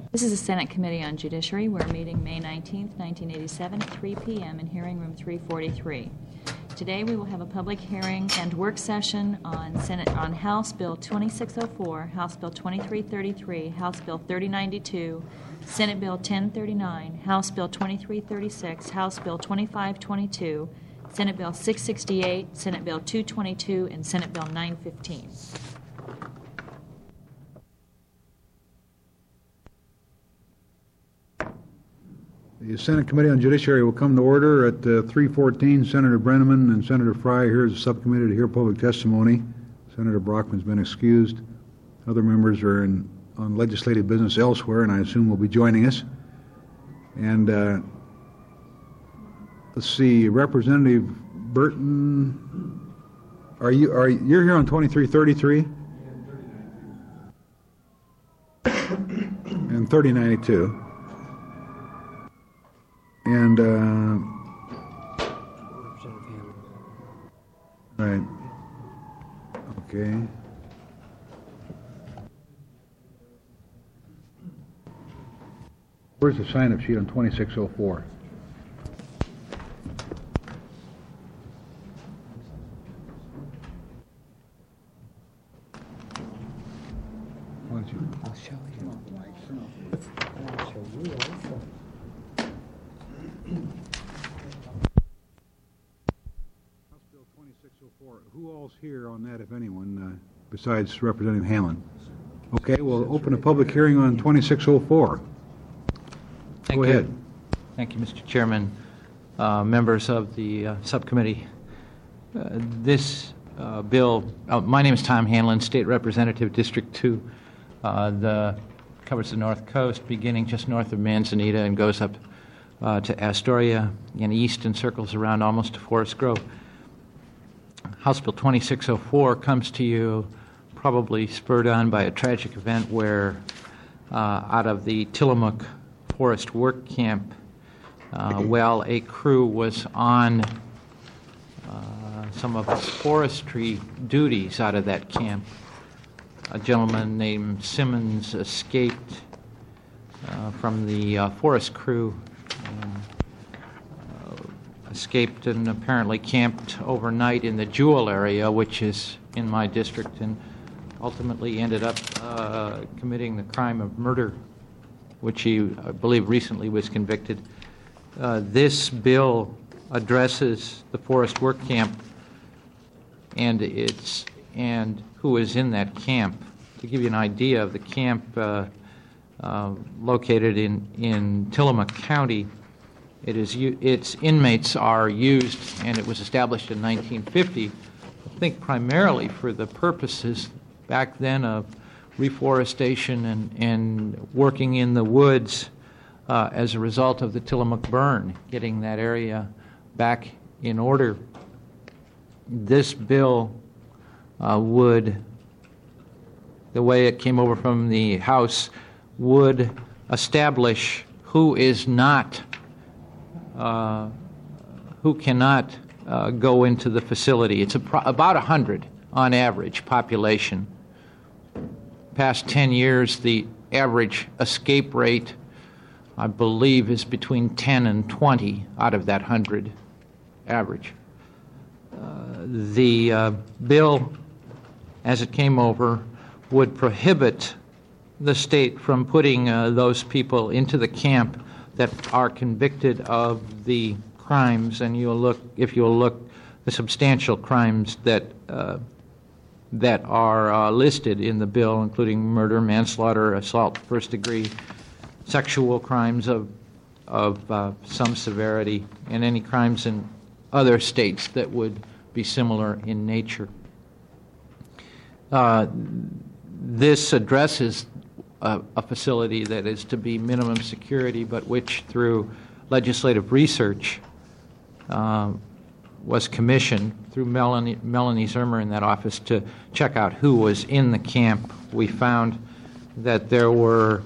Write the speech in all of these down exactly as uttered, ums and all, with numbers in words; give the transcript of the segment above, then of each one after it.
This is the Senate Committee on Judiciary. We're meeting May nineteenth, nineteen eighty-seven at three p m in hearing room three forty-three. Today we will have a public hearing and work session on Senate on House Bill twenty-six oh four, House Bill twenty-three thirty-three, House Bill thirty ninety-two, Senate Bill ten thirty-nine, House Bill twenty-three thirty-six, House Bill twenty-five twenty-two, Senate Bill six sixty-eight, Senate Bill two twenty-two, and Senate Bill nine fifteen. The Senate Committee on Judiciary will come to order at uh, three fourteen. Senator Brenneman and Senator Fry here as a subcommittee to hear public testimony. Senator Brockman's been excused. Other members are in, on legislative business elsewhere, and I assume will be joining us. And uh, let's see, Representative Burton, are you are you're here on twenty-three thirty-three and thirty ninety-two. And, uh, right, okay. Where's the sign-up sheet on twenty-six oh four? Why don't you? I'll show you. I'll show you also. House Bill twenty-six oh four. Who all's here on that, if anyone, uh, besides Representative Hanlon? Okay, we'll open a public hearing on twenty-six oh four. Thank Go you. ahead. Thank you, Mister Chairman, uh, members of the uh, subcommittee. Uh, this uh, bill, uh, my name is Tom Hanlon, State Representative, District two. Uh, the covers the North Coast, beginning just north of Manzanita and goes up uh, to Astoria and east and circles around almost to Forest Grove. House Bill twenty-six oh four comes to you probably spurred on by a tragic event where uh, out of the Tillamook Forest Work Camp, uh, while a crew was on uh, some of its forestry duties out of that camp, a gentleman named Simmons escaped uh, from the uh, forest crew, um, uh, escaped and apparently camped overnight in the Jewel area, which is in my district, and ultimately ended up uh, committing the crime of murder, which he, I believe, recently was convicted. Uh, this bill addresses the forest work camp and its and who is in that camp. To give you an idea of the camp uh, uh, located in, in Tillamook County, it is its inmates are used, and it was established in nineteen fifty, I think primarily for the purposes back then of reforestation and, and working in the woods uh, as a result of the Tillamook burn, getting that area back in order. This bill uh, would, the way it came over from the House, would establish who is not, uh, who cannot uh, go into the facility. It's a pro- about one hundred on average population. Past ten years, the average escape rate, I believe, is between ten and twenty out of that one hundred average. Uh, the uh, bill, as it came over, would prohibit the state from putting uh, those people into the camp that are convicted of the crimes, and you'll look, if you'll look, the substantial crimes that uh, that are uh, listed in the bill, including murder, manslaughter, assault, first degree, sexual crimes of of uh, some severity, and any crimes in other states that would be similar in nature. Uh, this addresses a, a facility that is to be minimum security, but which through legislative research uh, was commissioned through Melanie, Melanie Zermer in that office to check out who was in the camp. We found that there were,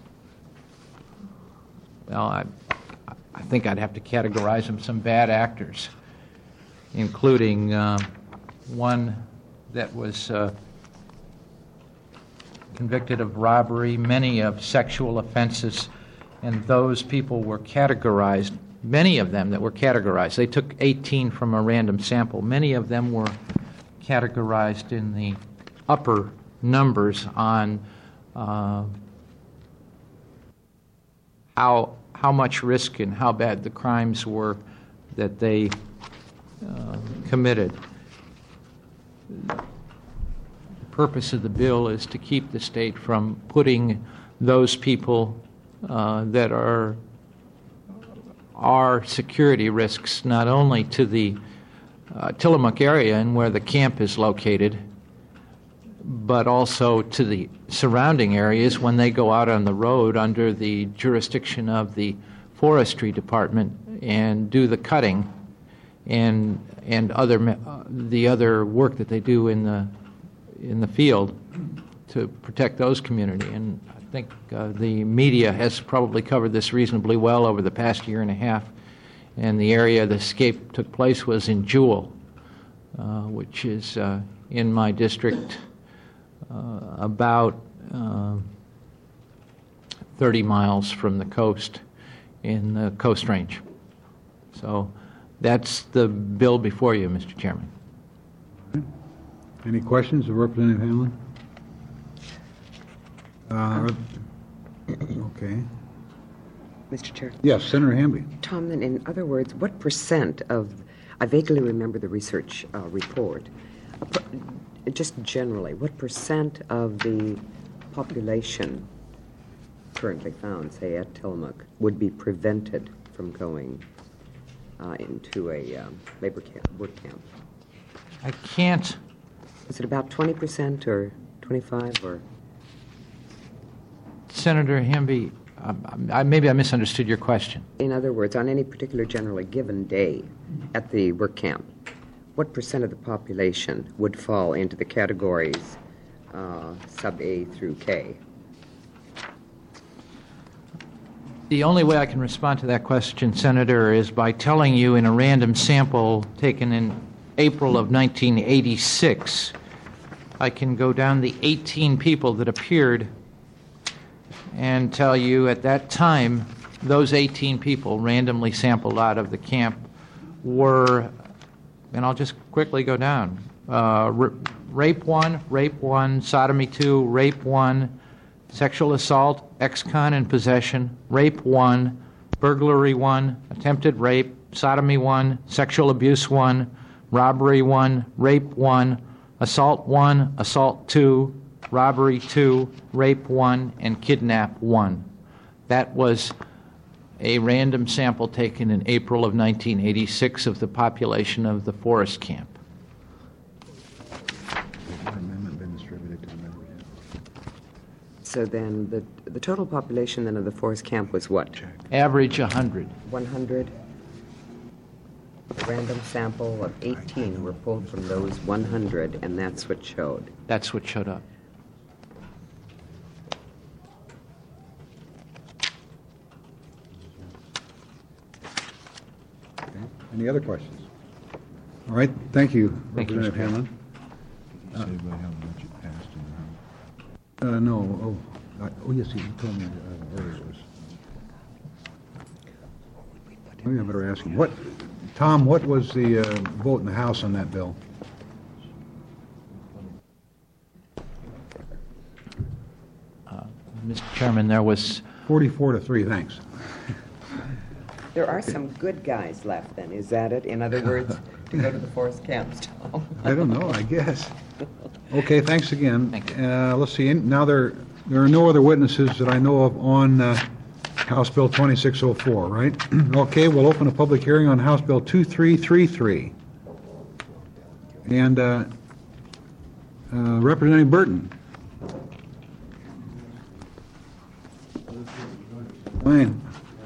well, I, I think I'd have to categorize them, some bad actors, including uh, one that was uh, convicted of robbery, many of sexual offenses, and those people were categorized, many of them that were categorized. They took eighteen from a random sample. Many of them were categorized in the upper numbers on uh, how how much risk and how bad the crimes were that they uh, committed. The purpose of the bill is to keep the state from putting those people uh, that are are security risks not only to the uh, Tillamook area and where the camp is located, but also to the surrounding areas when they go out on the road under the jurisdiction of the forestry department and do the cutting and and other uh, the other work that they do in the in the field to protect those community. And I think uh, the media has probably covered this reasonably well over the past year and a half. And the area the escape took place was in Jewell, uh, which is uh, in my district, uh, about uh, thirty miles from the coast in the Coast Range. So that's the bill before you, Mister Chairman. Any questions of Representative Hanlon? Uh, okay. Mister Chair. Yes, Senator Hamby. Tom, then, in other words, what percent of, I vaguely remember the research uh, report, uh, per- just generally, what percent of the population currently found, say, at Tillamook, would be prevented from going uh, into a um, labor camp, work camp? I can't. Is it about twenty percent or twenty-five or? Senator Hamby, um, I, maybe I misunderstood your question. In other words, on any particular generally given day at the work camp, what percent of the population would fall into the categories uh, sub A through K? The only way I can respond to that question, Senator, is by telling you in a random sample taken in April of nineteen eighty-six, I can go down the eighteen people that appeared and tell you at that time those eighteen people randomly sampled out of the camp were, and I'll just quickly go down, uh, r- rape one, rape one, sodomy two, rape one, sexual assault, ex-con and possession, rape one, burglary one, attempted rape, sodomy one, sexual abuse one, robbery one, rape one, assault one, assault two, robbery two, rape one, and kidnap one. That was a random sample taken in April of nineteen eighty-six of the population of the forest camp. Amendment been distributed to the members. So then the the total population then of the forest camp was what? Average one hundred. one hundred? A random sample of eighteen were pulled from those one hundred, and that's what showed. That's what showed up. Okay. Any other questions? All right, thank you, Thank you, Representative Mister Hanlon. Does anybody have a budget passed in the House? Uh, no, oh, I- oh, yes, you told me uh, where it was. Maybe I better ask him. What, Tom, what was the uh, vote in the House on that bill? Mister Chairman, there was forty-four to three, thanks. There are some good guys left then, is that it? In other words, to go to the forest camps, Tom? I don't know, I guess. Okay, thanks again. Thank you. Uh, let's see, now there, there are no other witnesses that I know of on uh, House Bill twenty-six oh four, right? Okay, we'll open a public hearing on House Bill twenty-three thirty-three. And uh, uh, Representative Burton. Fine.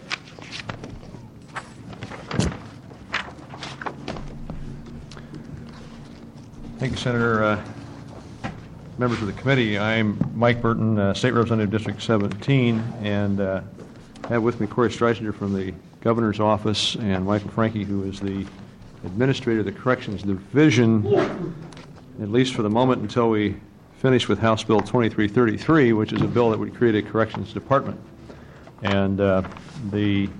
Thank you, Senator. Uh, members of the committee, I'm Mike Burton, uh, State Representative District seventeen, and uh, have with me Corey Streisinger from the Governor's Office and Michael Franke, who is the Administrator of the Corrections Division, at least for the moment until we finished with House Bill twenty-three thirty-three, which is a bill that would create a corrections department. And uh, the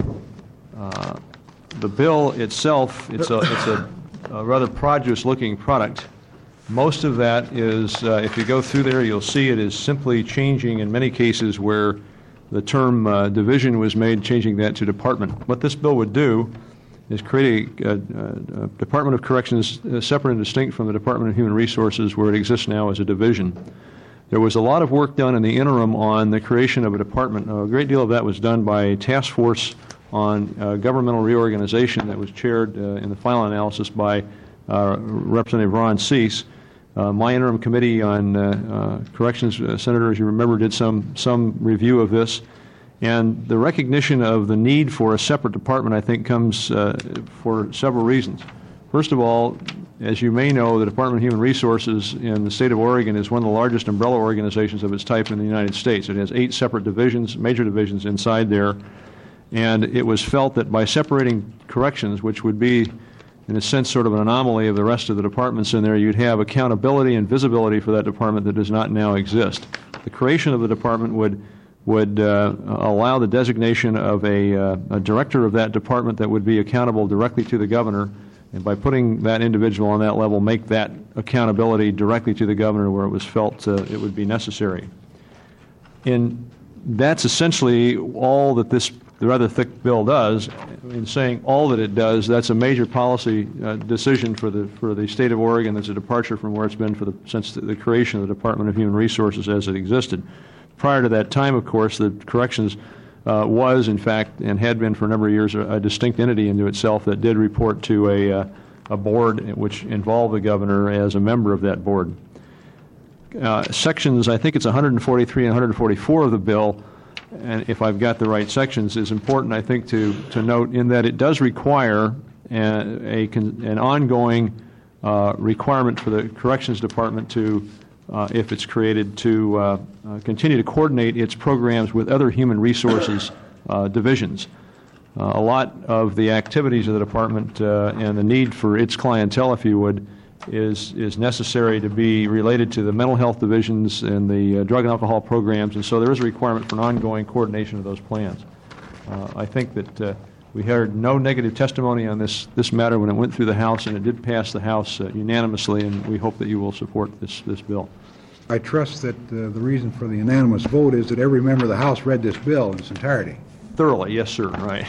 uh, the bill itself, it's a it's a, a rather produce-looking product. Most of that is, uh, if you go through there, you'll see it is simply changing in many cases where the term uh, division was made, changing that to department. What this bill would do is create a, a, a Department of Corrections uh, separate and distinct from the Department of Human Resources, where it exists now as a division. There was a lot of work done in the interim on the creation of a department. A great deal of that was done by a task force on uh, governmental reorganization that was chaired uh, in the final analysis by uh, Representative Ron Cease. Uh, my interim committee on uh, uh, corrections, uh, Senator, as you remember, did some some review of this. And the recognition of the need for a separate department, I think, comes uh, for several reasons. First of all, as you may know, the Department of Human Resources in the state of Oregon is one of the largest umbrella organizations of its type in the United States. It has eight separate divisions, major divisions inside there. And it was felt that by separating corrections, which would be, in a sense, sort of an anomaly of the rest of the departments in there, you'd have accountability and visibility for that department that does not now exist. The creation of the department would would uh, allow the designation of a, uh, a director of that department that would be accountable directly to the governor, and by putting that individual on that level, make that accountability directly to the governor where it was felt uh, it would be necessary. And that's essentially all that this the rather thick bill does. In saying all that it does, that's a major policy uh, decision for the for the state of Oregon. That's a departure from where it's been for the since the, the creation of the Department of Human Resources as it existed. Prior to that time, of course, the corrections uh, was, in fact, and had been for a number of years, a, a distinct entity into itself that did report to a uh, a board which involved the governor as a member of that board. Uh, sections, I think it's one forty-three and one forty-four of the bill, and if I've got the right sections, is important, I think, to, to note in that it does require a, a an ongoing uh, requirement for the Corrections Department to, uh, if it's created, to uh, uh, continue to coordinate its programs with other human resources uh, divisions. Uh, a lot of the activities of the department uh, and the need for its clientele, if you would, is is necessary to be related to the mental health divisions and the uh, drug and alcohol programs, and so there is a requirement for an ongoing coordination of those plans. Uh, I think that uh, we heard no negative testimony on this this matter when it went through the House, and it did pass the House uh, unanimously, and we hope that you will support this this bill. I trust that uh, the reason for the unanimous vote is that every member of the House read this bill in its entirety. Thoroughly, yes, sir, right.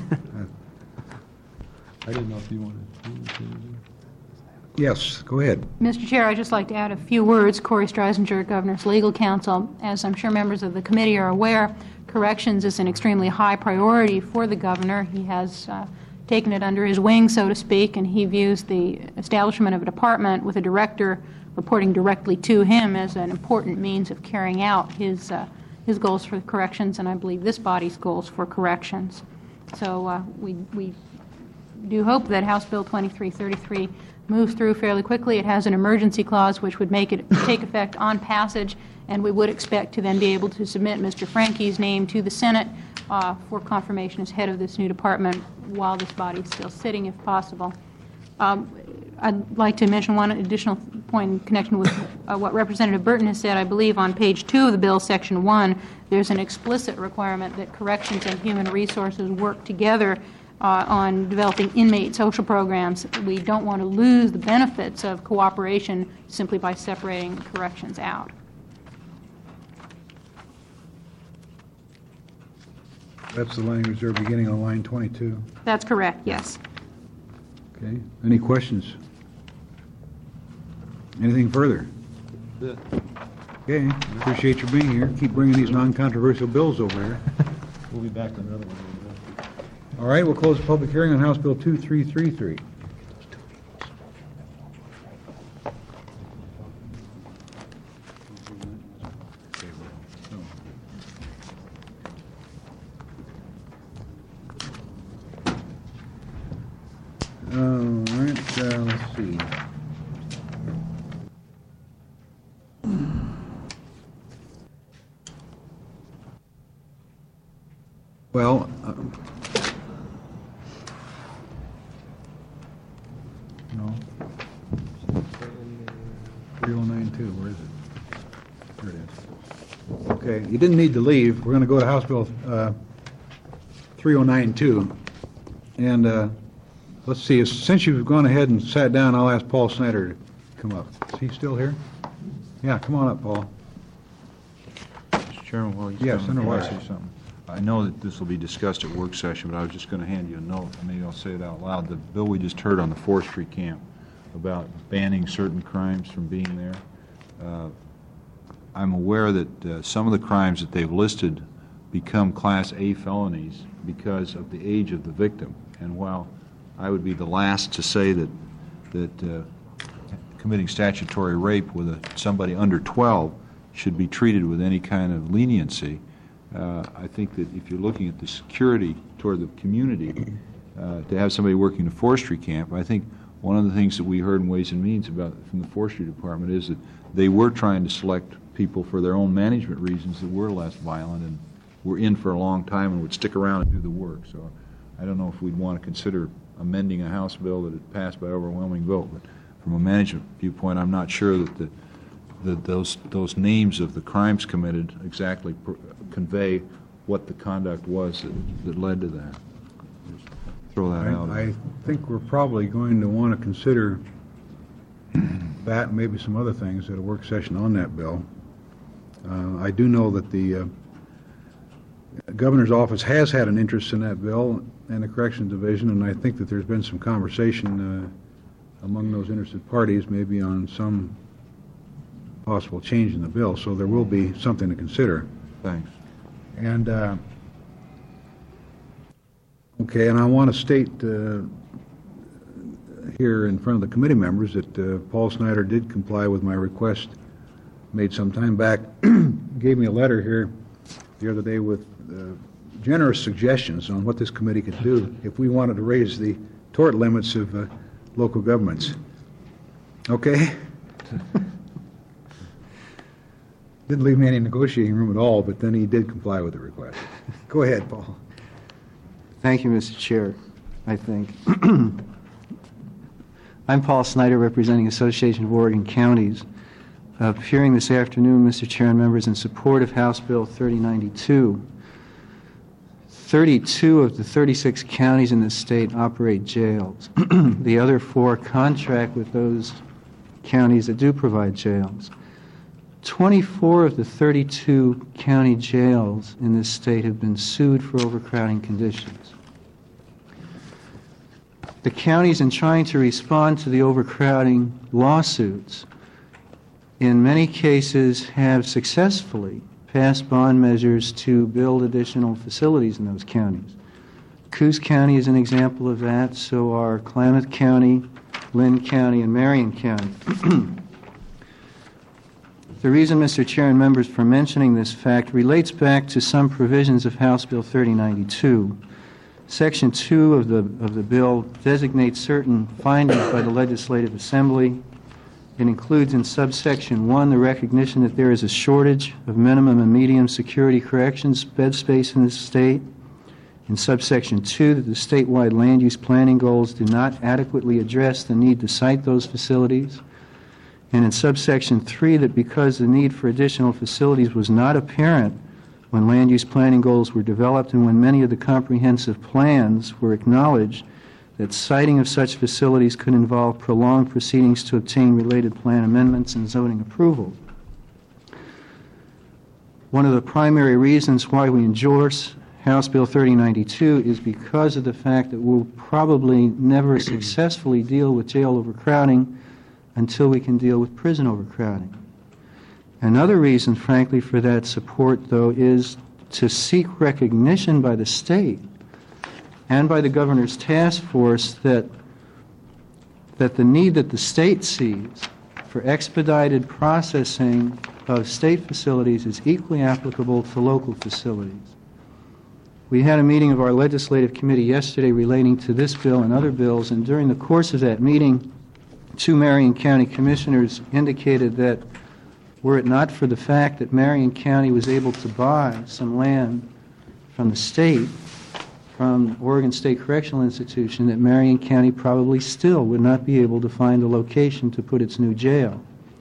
I didn't know if you wanted to. Yes, go ahead. Mister Chair, I'd just like to add a few words. Corey Streisinger, Governor's legal counsel. As I'm sure members of the committee are aware, corrections is an extremely high priority for the governor. He has uh, taken it under his wing, so to speak, and he views the establishment of a department with a director reporting directly to him as an important means of carrying out his uh, his goals for corrections, and I believe this body's goals for corrections. So uh, we we do hope that House Bill twenty-three thirty-three moves through fairly quickly. It has an emergency clause which would make it take effect on passage, and we would expect to then be able to submit Mister Frankie's name to the Senate uh, for confirmation as head of this new department while this body is still sitting, if possible. Um, I'd like to mention one additional point in connection with uh, what Representative Burton has said. I believe on page two of the bill, section one, there's an explicit requirement that corrections and human resources work together Uh, on developing inmate social programs. We don't want to lose the benefits of cooperation simply by separating corrections out. That's the language there beginning on line twenty-two. That's correct, yes. Okay. Any questions? Anything further? Okay. Appreciate you being here. Keep bringing these non-controversial bills over here. We'll be back on another one. All right, we'll close the public hearing on House Bill two three three three. All right, uh, let's see. Well, uh, no. three oh nine two, where is it? There it is. Okay, you didn't need to leave. We're going to go to House Bill uh, three oh nine two. And uh, let's see, since you've gone ahead and sat down, I'll ask Paul Snyder to come up. Is he still here? Yeah, come on up, Paul. Mister Chairman, while he's Yes, coming, Senator can I Wise. say something? I know that this will be discussed at work session, but I was just going to hand you a note, and maybe I'll say it out loud. The bill we just heard on the forestry camp about banning certain crimes from being there, uh, I'm aware that uh, some of the crimes that they've listed become Class A felonies because of the age of the victim. And while I would be the last to say that that uh, committing statutory rape with a, somebody under twelve should be treated with any kind of leniency, uh, I think that if you're looking at the security toward the community, uh, to have somebody working the forestry camp, I think one of the things that we heard in Ways and Means about from the forestry department is that they were trying to select people for their own management reasons that were less violent and were in for a long time and would stick around and do the work. So I don't know if we'd want to consider amending a House bill that had passed by overwhelming vote, but from a management viewpoint, I'm not sure that the, that those those names of the crimes committed exactly per, convey what the conduct was that, that led to that. Just throw that out. I, I think we're probably going to want to consider that and maybe some other things at a work session on that bill. Uh, I do know that the uh, Governor's office has had an interest in that bill and the Corrections Division, and I think that there's been some conversation uh, among those interested parties, maybe on some possible change in the bill. So there will be something to consider. Thanks. And uh, okay, and I want to state uh, here in front of the committee members that uh, Paul Snyder did comply with my request made some time back. Gave me a letter here the other day with uh, generous suggestions on what this committee could do if we wanted to raise the tort limits of uh, local governments. Okay? Didn't leave me any negotiating room at all, but then he did comply with the request. Go ahead, Paul. Thank you, Mister Chair, I think. I'm Paul Snyder, representing Association of Oregon Counties, uh, appearing this afternoon, Mister Chair and members, in support of House Bill thirty ninety-two. thirty-two of the thirty-six counties in the state operate jails. The other four contract with those counties that do provide jails. twenty-four of the thirty-two county jails in this state have been sued for overcrowding conditions. The counties, in trying to respond to the overcrowding lawsuits, in many cases have successfully passed bond measures to build additional facilities in those counties. Coos County is an example of that, so are Klamath County, Lynn County, and Marion County. The reason, Mister Chair and members, for mentioning this fact relates back to some provisions of House Bill thirty ninety-two. Section two of the, of the bill designates certain findings by the Legislative Assembly. It includes in subsection one the recognition that there is a shortage of minimum and medium security corrections bed space in the state. In subsection two, that the statewide land use planning goals do not adequately address the need to site those facilities. And in subsection three, that because the need for additional facilities was not apparent when land use planning goals were developed and when many of the comprehensive plans were acknowledged, that siting of such facilities could involve prolonged proceedings to obtain related plan amendments and zoning approval. One of the primary reasons why we endorse House Bill thirty ninety-two is because of the fact that we'll probably never successfully deal with jail overcrowding until we can deal with prison overcrowding. Another reason, frankly, for that support, though, is to seek recognition by the state and by the governor's task force that that the need that the state sees for expedited processing of state facilities is equally applicable to local facilities. We had a meeting of our legislative committee yesterday relating to this bill and other bills, and during the course of that meeting, two Marion County commissioners indicated that were it not for the fact that Marion County was able to buy some land from the state, from Oregon State Correctional Institution, that Marion County probably still would not be able to find a location to put its new jail.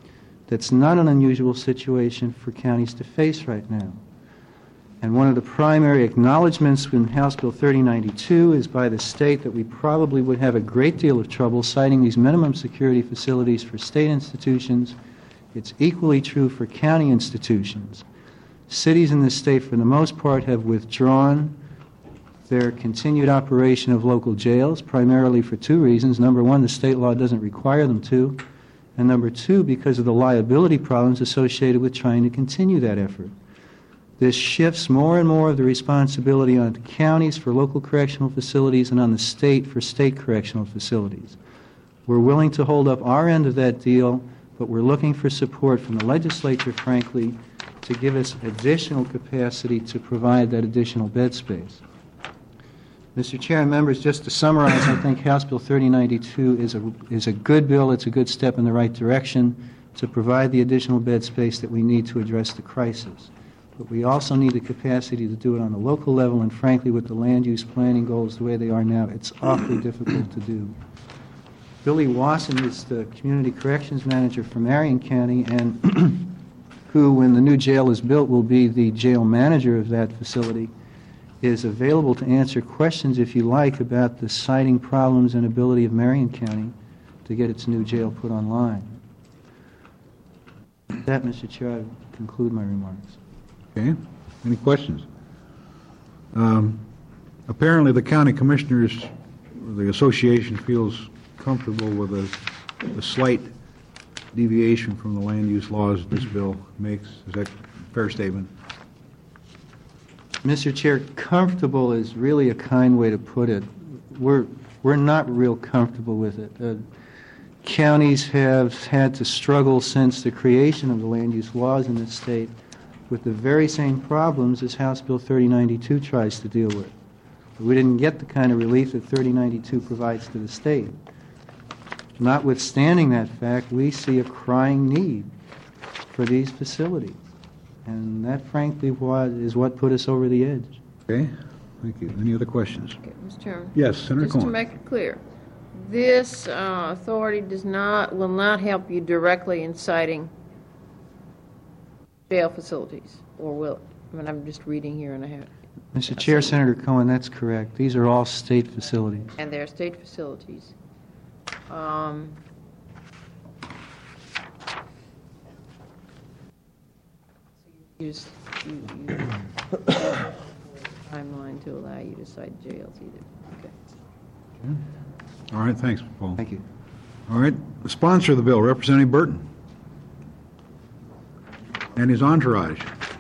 That's not an unusual situation for counties to face right now. And one of the primary acknowledgments in House Bill thirty ninety-two is by the state that we probably would have a great deal of trouble citing these minimum security facilities for state institutions. It's equally true for county institutions. Cities in this state, for the most part, have withdrawn their continued operation of local jails, primarily for two reasons. Number one, the state law doesn't require them to. And number two, because of the liability problems associated with trying to continue that effort. This shifts more and more of the responsibility on the counties for local correctional facilities and on the state for state correctional facilities. We're willing to hold up our end of that deal, but we're looking for support from the legislature, frankly, to give us additional capacity to provide that additional bed space. Mister Chair and members, just to summarize, I think House Bill thirty ninety-two is a, is a good bill. It's a good step in the right direction to provide the additional bed space that we need to address the crisis. But we also need the capacity to do it on the local level, and frankly, with the land use planning goals the way they are now, it's awfully difficult to do. Billy Wasson is the Community Corrections Manager for Marion County, and who, when the new jail is built, will be the jail manager of that facility, is available to answer questions, if you like, about the siting problems and ability of Marion County to get its new jail put online. With that, Mister Chair, I conclude my remarks. Okay. Any questions? Um, apparently, the county commissioners, the association feels comfortable with a, a slight deviation from the land use laws this bill makes. Is that a fair statement? Mister Chair, comfortable is really a kind way to put it. We're, we're not real comfortable with it. Uh, counties have had to struggle since the creation of the land use laws in this state with the very same problems as House Bill thirty ninety-two tries to deal with. We didn't get the kind of relief that thirty ninety-two provides to the state. Notwithstanding that fact, we see a crying need for these facilities. And that, frankly, was, is what put us over the edge. Okay. Thank you. Any other questions? Okay, Mister Chairman. Yes, Senator Just to Cohen. make it clear, this uh, authority does not, will not help you directly in citing jail facilities, or will it? I mean, I'm just reading here and I have... Mister Chair, Senator Cohen, that's correct. These are all state facilities. And they're state facilities. Um, You just, you, you timeline to allow you to cite jails either. Okay. All right. Thanks, Paul. Thank you. All right. The sponsor of the bill, Representative Burton, and his entourage.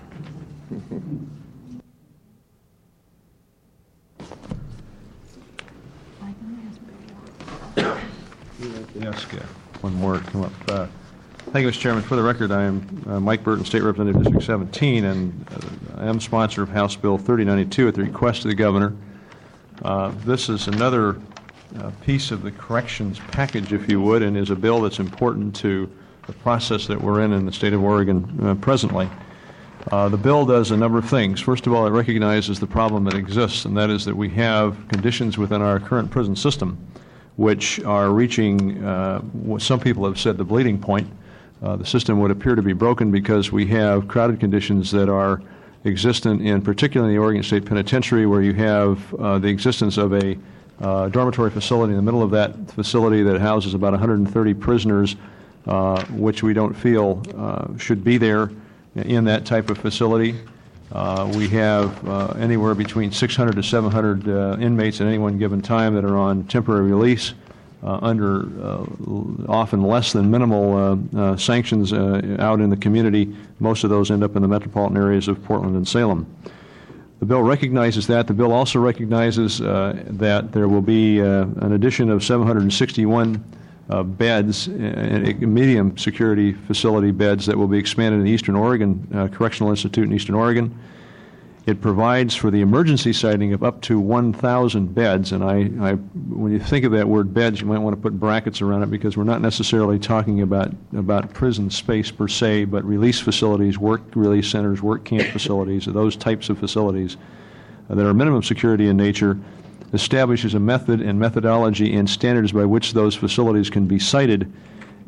Yes, yeah. One more come up. Uh, Thank you, Mister Chairman. For the record, I am uh, Mike Burton, State Representative, District seventeen, and uh, I am sponsor of House Bill thirty ninety-two at the request of the Governor. Uh, this is another uh, piece of the corrections package, if you would, and is a bill that's important to the process that we're in in the state of Oregon uh, presently. Uh, the bill does a number of things. First of all, it recognizes the problem that exists, and that is that we have conditions within our current prison system which are reaching, uh, what some people have said, the bleeding point. Uh, the system would appear to be broken because we have crowded conditions that are existent in particularly in the Oregon State Penitentiary, where you have uh, the existence of a uh, dormitory facility in the middle of that facility that houses about one hundred thirty prisoners, uh, which we don't feel uh, should be there in that type of facility. Uh, we have uh, anywhere between six hundred to seven hundred uh, inmates at any one given time that are on temporary release uh, under uh, often less than minimal uh, uh, sanctions uh, out in the community. Most of those end up in the metropolitan areas of Portland and Salem. The bill recognizes that. The bill also recognizes uh, that there will be uh, an addition of seven hundred sixty-one uh, beds, uh, medium security facility beds that will be expanded in the Eastern Oregon uh, Correctional Institute in Eastern Oregon. It provides for the emergency siting of up to one thousand beds, and I, I, when you think of that word beds, you might want to put brackets around it because we're not necessarily talking about, about prison space per se, but release facilities, work release centers, work camp facilities, those types of facilities uh, that are minimum security in nature, establishes a method and methodology and standards by which those facilities can be sited,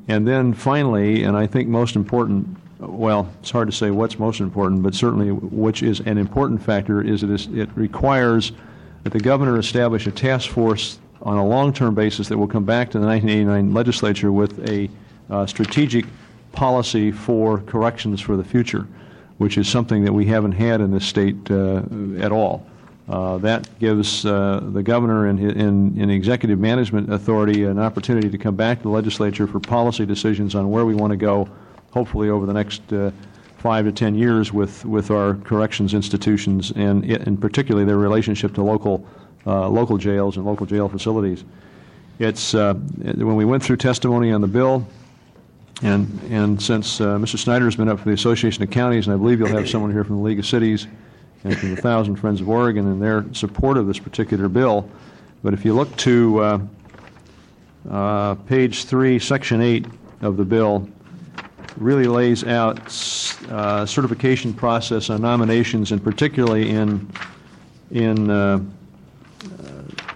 And then finally, and I think most important, well, it's hard to say what's most important, but certainly which is an important factor, is it, is, it requires that the governor establish a task force on a long-term basis that will come back to the nineteen eighty-nine legislature with a uh, strategic policy for corrections for the future, which is something that we haven't had in this state uh, at all. Uh, that gives uh, the governor and, and, and executive management authority an opportunity to come back to the legislature for policy decisions on where we want to go, hopefully over the next uh, five to ten years with, with our corrections institutions, and, and particularly their relationship to local, uh, local jails and local jail facilities. It's, uh, when we went through testimony on the bill, and, and since uh, Mister Snyder has been up for the Association of Counties, and I believe you'll have someone here from the League of Cities, and from the Thousand Friends of Oregon in their support of this particular bill. But if you look to uh, uh, page three, section eight of the bill, really lays out uh, certification process on nominations, and particularly in in uh, uh,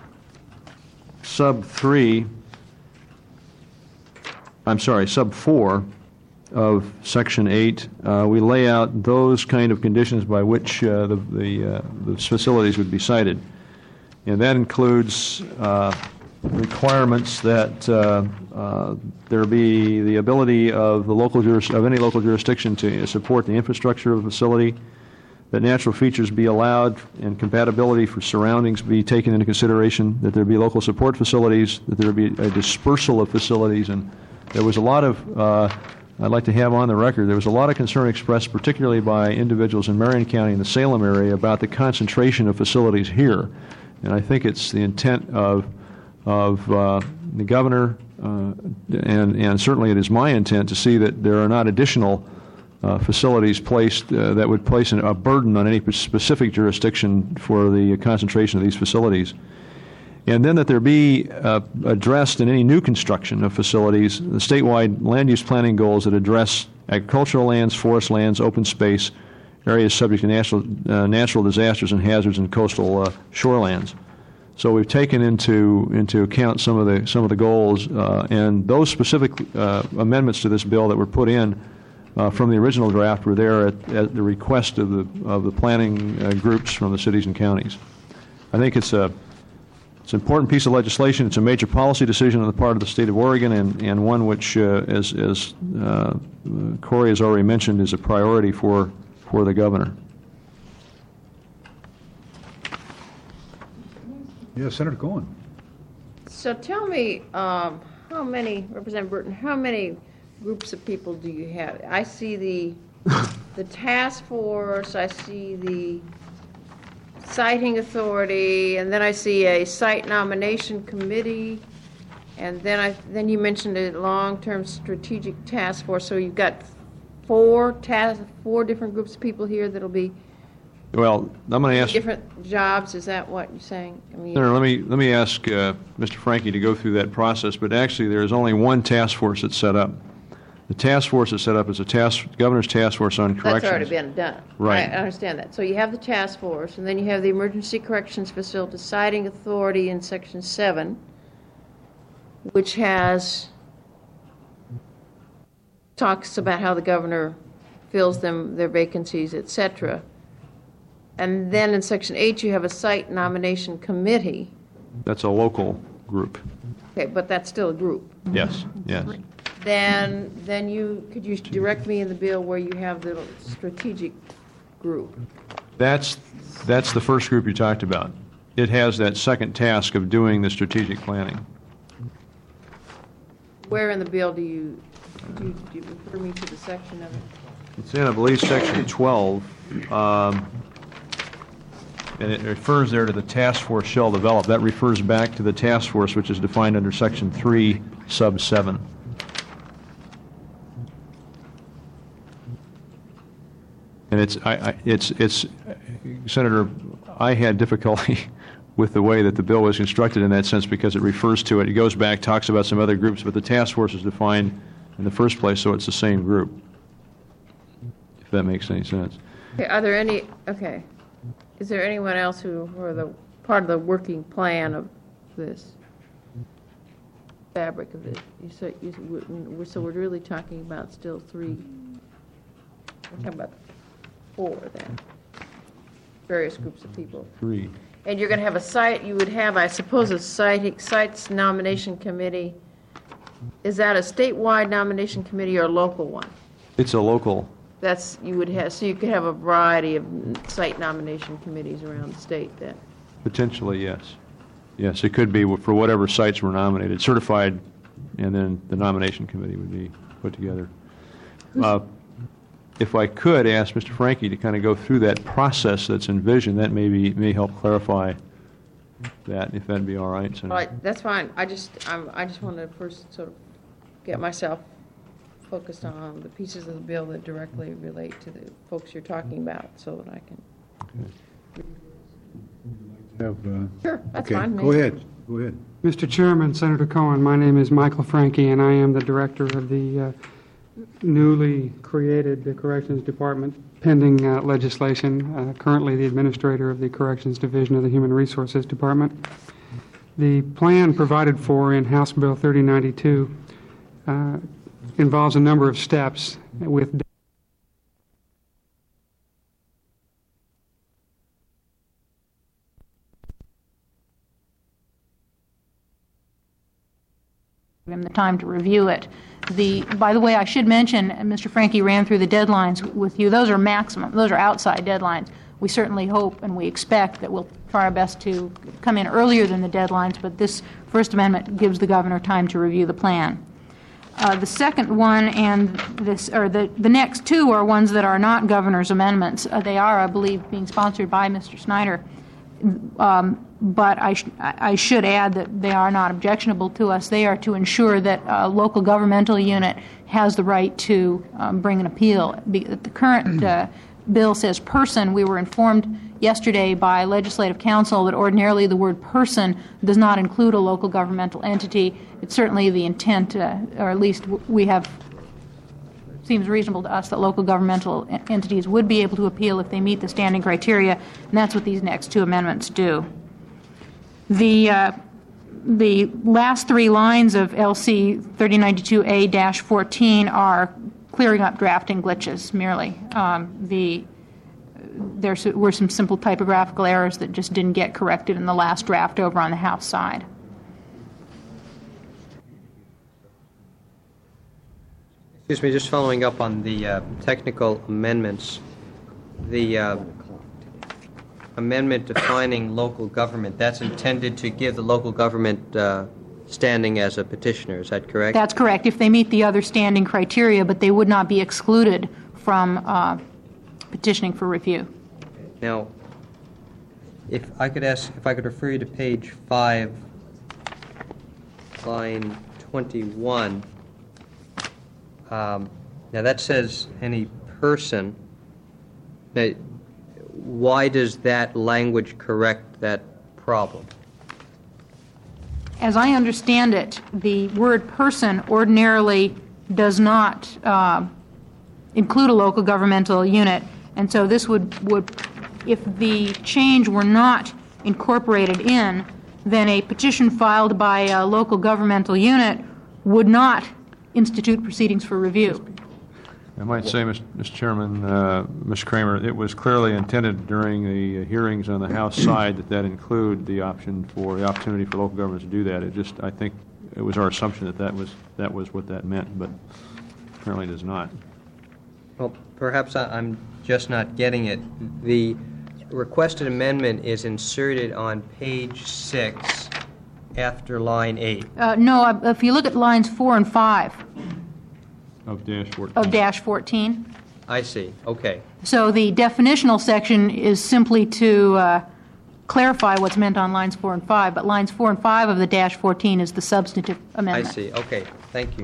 sub three, I'm sorry, sub four of section eight, uh, we lay out those kind of conditions by which uh, the, the, uh, the facilities would be cited. And that includes uh, requirements that uh, uh, there be the ability of the local juris- of any local jurisdiction to support the infrastructure of the facility, that natural features be allowed and compatibility for surroundings be taken into consideration, that there be local support facilities, that there be a dispersal of facilities. And there was a lot of uh, I'd like to have on the record, there was a lot of concern expressed, particularly by individuals in Marion County and the Salem area, about the concentration of facilities here. And I think it's the intent of, of uh, the governor, uh, and, and certainly it is my intent to see that there are not additional uh, facilities placed uh, that would place a burden on any specific jurisdiction for the concentration of these facilities. And then that there be uh, addressed in any new construction of facilities the statewide land use planning goals that address agricultural lands, forest lands, open space, areas subject to natural, uh, natural disasters and hazards, and coastal uh, shorelands. So we've taken into into account some of the some of the goals, uh, and those specific uh, amendments to this bill that were put in uh, from the original draft were there at, at the request of the of the planning uh, groups from the cities and counties. I think it's a It's an important piece of legislation. It's a major policy decision on the part of the state of Oregon, and, and one which, uh, as, as uh, Corey has already mentioned, is a priority for, for the governor. Yes, Senator Cohen. So tell me, um, how many, Representative Burton, how many groups of people do you have? I see the, the task force, I see the citing authority, and then I see a site nomination committee, and then I then you mentioned a long-term strategic task force. So you've got four task, four different groups of people here that'll be Well, I'm going to ask. different jobs. Is that what you're saying? I mean, Senator, let me let me ask uh, Mister Frankie to go through that process. But actually, there is only one task force that's set up. The task force that's set up is a task governor's task force on corrections. that's already been done. Right. I understand that. So you have the task force, and then you have the emergency corrections facility citing authority in section seven, which has talks about how the governor fills them, their vacancies, et cetera. And then in section eight, you have a site nomination committee. That's a local group. Okay, but that's still a group. Yes, yes. Then, then you, could you direct me in the bill where you have the strategic group? That's, that's the first group you talked about. It has that second task of doing the strategic planning. Where in the bill do you, do you, do you refer me to the section of it? It's in, I believe, section twelve, um, and it refers there to the task force shall develop. That refers back to the task force, which is defined under section three, sub seven. And it's, I, I, it's, it's, Senator, I had difficulty with the way that the bill was constructed in that sense because it refers to it. It goes back, talks about some other groups, but the task force is defined in the first place, so it's the same group, if that makes any sense. Okay, are there any, okay. Is there anyone else who are the, part of the working plan of this? fabric of it. You said, you, we're, so we're really talking about still three, we're talking about four then, various groups of people. Three. And you're going to have a site, you would have, I suppose, a site, sites nomination committee. Is that a statewide nomination committee or a local one? It's a local. That's, you would have, so you could have a variety of site nomination committees around the state then. Potentially, yes. Yes, it could be for whatever sites were nominated, certified, and then the nomination committee would be put together. Uh, If I could ask Mister Frankie to kind of go through that process that's envisioned, that maybe may help clarify that, if that'd be all right. Senator. All right, that's fine. I just, I'm, I just want to first sort of get myself focused on the pieces of the bill that directly relate to the folks you're talking about, so that I can. Have, uh, Sure, that's okay, fine. go ahead, go ahead. Mister Chairman, Senator Cohen, my name is Michael Frankie, and I am the director of the uh, newly created the Corrections Department pending uh, legislation, uh, currently the administrator of the Corrections Division of the Human Resources Department. The plan provided for in House Bill thirty ninety-two uh, involves a number of steps with him the time to review it. The, by the way, I should mention, and Mister Frankie ran through the deadlines with you, those are maximum, those are outside deadlines. We certainly hope and we expect that we'll try our best to come in earlier than the deadlines, but this First Amendment gives the governor time to review the plan. Uh, the second one and this, or the, the next two are ones that are not governor's amendments. Uh, they are, I believe, being sponsored by Mister Snyder. Um, but I, sh I should add that they are not objectionable to us. They are to ensure that a local governmental unit has the right to um, bring an appeal. Be the current uh, bill says person. We were informed yesterday by Legislative Counsel that ordinarily the word person does not include a local governmental entity. It's certainly the intent, uh, or at least we have, seems reasonable to us that local governmental entities would be able to appeal if they meet the standing criteria, and that's what these next two amendments do. The, uh, the last three lines of L C thirty ninety-two A fourteen are clearing up drafting glitches merely. Um, the, there were some simple typographical errors that just didn't get corrected in the last draft over on the House side. Excuse me, just following up on the uh, technical amendments. The uh, amendment defining local government, that's intended to give the local government uh, standing as a petitioner, is that correct? That's correct, if they meet the other standing criteria, but they would not be excluded from uh, petitioning for review. Now, if I could ask, if I could refer you to page five, line twenty-one. Um, now that says any person. Now, why does that language correct that problem? As I understand it, the word person ordinarily does not uh, include a local governmental unit, and so this would, would, if the change were not incorporated in, then a petition filed by a local governmental unit would not institute proceedings for review. I might say, Mister Chairman, uh, Miz Kramer, it was clearly intended during the hearings on the House side that that include the option for the opportunity for local governments to do that. It just, I think, it was our assumption that that was that was what that meant, but apparently it is not. Well, perhaps I, I'm just not getting it. The requested amendment is inserted on page six after line eight. Uh, no, uh, if you look at lines four and five Of dash fourteen. of dash fourteen, I see. Okay. so the definitional section is simply to uh, clarify what's meant on lines four and five, but lines four and five of the dash fourteen is the substantive I amendment. see. Okay. Thank you.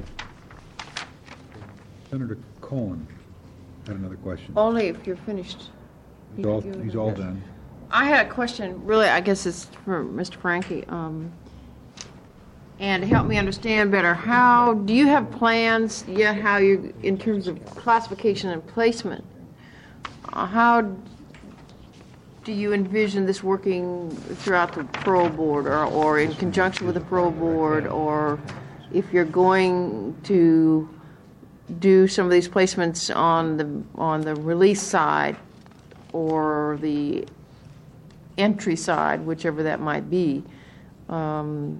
Senator Cohen had another question. Only if you're finished. He's all, he's all done. I had a question, really, I guess it's for Mister Frankie. Um, and to help me understand better, how, do you have plans yet how you, in terms of classification and placement, uh, how do you envision this working throughout the parole board or, or in conjunction with the parole board, or if you're going to do some of these placements on the, on the release side or the entry side, whichever that might be, um,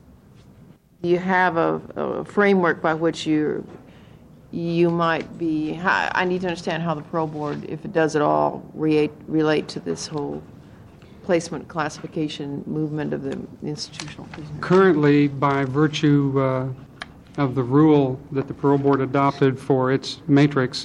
you have a, a framework by which you you might be. I need to understand how the parole board, if it does at all, relate relate to this whole placement classification movement of the institutional prisoners. Currently, by virtue uh, of the rule that the parole board adopted for its matrix,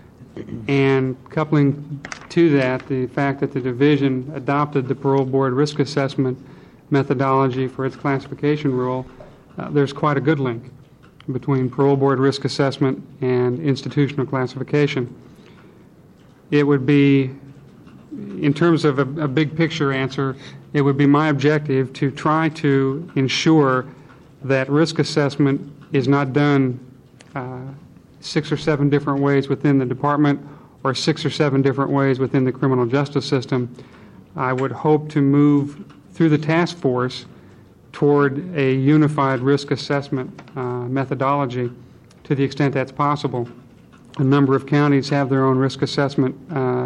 and coupling to that the fact that the division adopted the parole board risk assessment methodology for its classification rule, uh, there's quite a good link between parole board risk assessment and institutional classification. It would be, in terms of a, a big picture answer, it would be my objective to try to ensure that risk assessment is not done uh, six or seven different ways within the department or six or seven different ways within the criminal justice system. I would hope to move through the task force toward a unified risk assessment uh, methodology to the extent that's possible. A number of counties have their own risk assessment uh,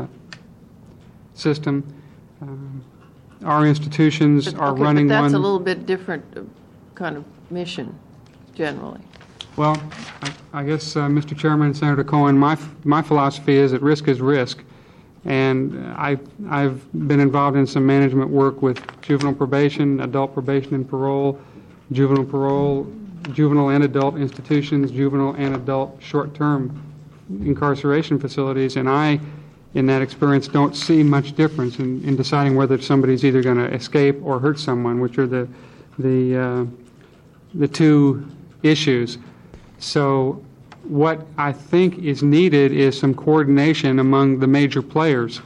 system. Um, our institutions But- are okay, running but that's one. a little bit different uh, kind of mission, generally. Well, I, I guess, uh, Mister Chairman and Senator Cohen, my my philosophy is that risk is risk, and I I've been involved in some management work with juvenile probation, adult probation and parole, juvenile parole, juvenile and adult institutions, juvenile and adult short-term incarceration facilities, and I, in that experience, don't see much difference in, in deciding whether somebody's either going to escape or hurt someone, which are the the uh, the two issues. So what I think is needed is some coordination among the major players.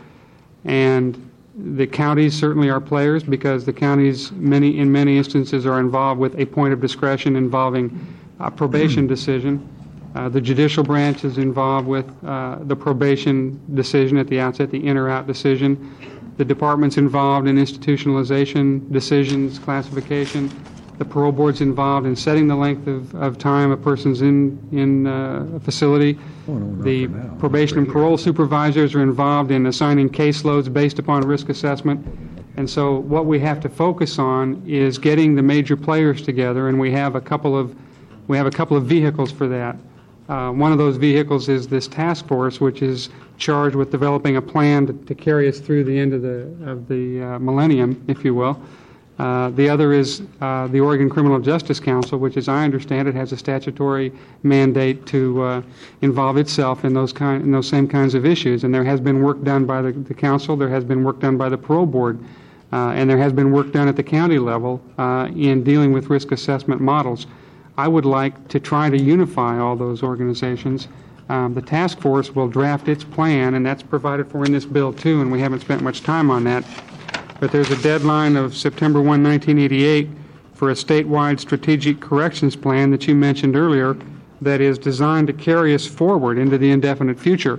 And the counties certainly are players because the counties many in many instances are involved with a point of discretion involving a probation decision. Uh, the judicial branch is involved with uh, the probation decision at the outset, the in or out decision. The department's involved in institutionalization decisions, classification. The parole board's involved in setting the length of, of time a person's in, in uh, a facility. Oh, no, not The for now. probation and parole supervisors are involved in assigning caseloads based upon risk assessment. And so what we have to focus on is getting the major players together, and we have a couple of, we have a couple of vehicles for that. Uh, one of those vehicles is this task force, which is charged with developing a plan to, to carry us through the end of the, of the uh, millennium, if you will. Uh, the other is uh, the Oregon Criminal Justice Council, which, as I understand it, has a statutory mandate to uh, involve itself in those kind, in those same kinds of issues. And there has been work done by the, the council, there has been work done by the parole board, uh, and there has been work done at the county level uh, in dealing with risk assessment models. I would like to try to unify all those organizations. Um, the task force will draft its plan, and that's provided for in this bill too, and we haven't spent much time on that. But there's a deadline of September first, nineteen eighty-eight for a statewide strategic corrections plan that you mentioned earlier that is designed to carry us forward into the indefinite future.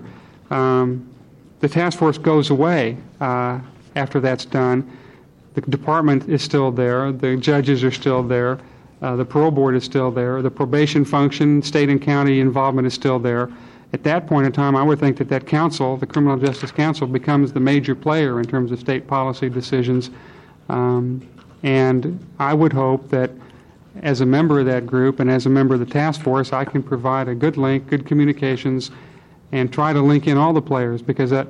Um, the task force goes away uh, after that's done. The department is still there. The judges are still there. Uh, the parole board is still there. The probation function, state and county involvement is still there. At that point in time, I would think that that council, the Criminal Justice Council, becomes the major player in terms of state policy decisions. Um, and I would hope that as a member of that group and as a member of the task force, I can provide a good link, good communications, and try to link in all the players. Because that,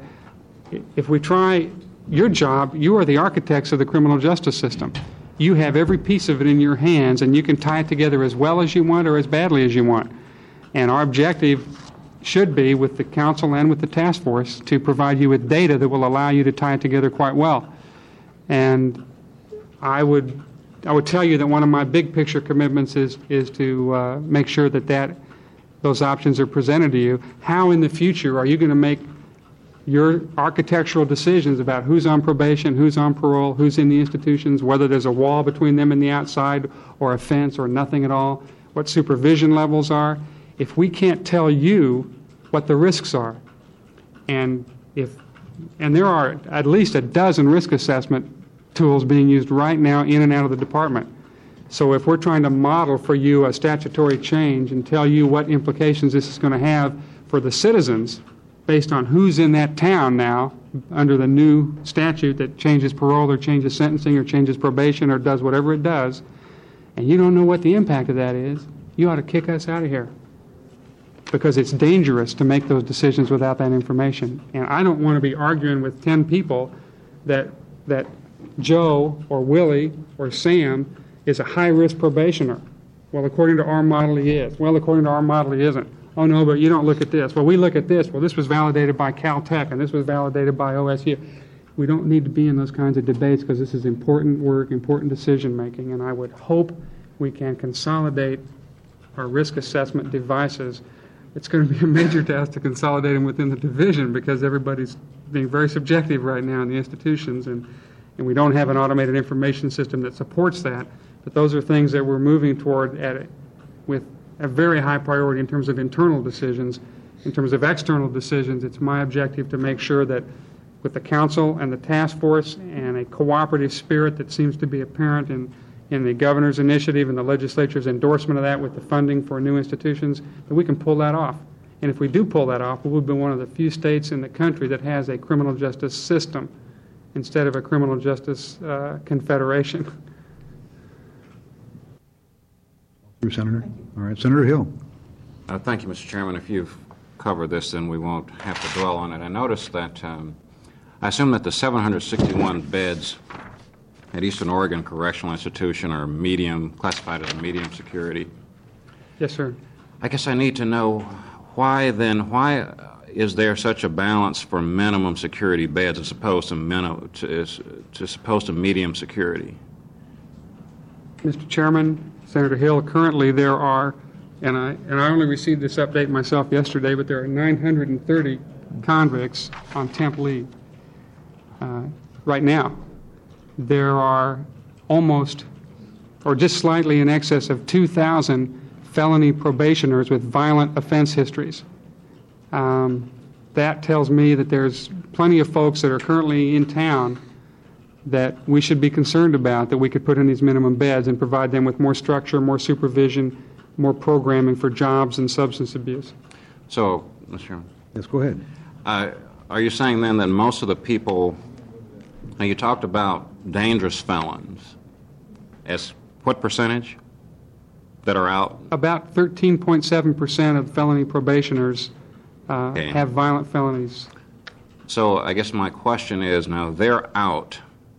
if we try your job, you are the architects of the criminal justice system. You have every piece of it in your hands, and you can tie it together as well as you want or as badly as you want. And our objective should be, with the council and with the task force, to provide you with data that will allow you to tie it together quite well. And I would, I would tell you that one of my big picture commitments is is to uh, make sure that, that those options are presented to you. How in the future are you going to make your architectural decisions about who's on probation, who's on parole, who's in the institutions, whether there's a wall between them and the outside or a fence or nothing at all, what supervision levels are? If we can't tell you what the risks are, and if and there are at least a dozen risk assessment tools being used right now in and out of the department. So if we're trying to model for you a statutory change and tell you what implications this is going to have for the citizens based on who's in that town now under the new statute that changes parole or changes sentencing or changes probation or does whatever it does, and you don't know what the impact of that is, you ought to kick us out of here, because it's dangerous to make those decisions without that information. And I don't want to be arguing with ten people that that Joe or Willie or Sam is a high-risk probationer. Well, according to our model, he is. Well, according to our model, he isn't. Oh, no, but you don't look at this. Well, we look at this. Well, this was validated by Caltech, and this was validated by O S U. We don't need to be in those kinds of debates because this is important work, important decision-making, and I would hope we can consolidate our risk assessment devices. It's going to be a major task to consolidate them within the division because everybody's being very subjective right now in the institutions, and, and we don't have an automated information system that supports that. But those are things that we're moving toward at a, with a very high priority in terms of internal decisions. In terms of external decisions, it's my objective to make sure that with the council and the task force and a cooperative spirit that seems to be apparent in, in the governor's initiative and the legislature's endorsement of that with the funding for new institutions, that we can pull that off. And if we do pull that off, we'll be one of the few states in the country that has a criminal justice system instead of a criminal justice uh, confederation. Through Senator. All right, Senator Hill. Uh, thank you, Mister Chairman. If you've covered this, then we won't have to dwell on it. I noticed that um, I assume that the seven hundred sixty-one beds at Eastern Oregon Correctional Institution are medium, classified as medium security. Yes, sir. I guess I need to know why then, why is there such a balance for minimum security beds as opposed to, minimum, to, as, to opposed to medium security? Mister Chairman, Senator Hill, currently there are, and I, and I only received this update myself yesterday, but there are nine hundred thirty convicts on temp leave uh, right now. There are almost, or just slightly in excess of two thousand felony probationers with violent offense histories. Um, that tells me that there's plenty of folks that are currently in town that we should be concerned about, that we could put in these minimum beds and provide them with more structure, more supervision, more programming for jobs and substance abuse. So, Mister Chairman. Yes, go ahead. Uh, are you saying then that most of the people, now you talked about dangerous felons, as what percentage that are out? About thirteen point seven percent of felony probationers uh, Okay. have violent felonies. So I guess my question is, now they're out.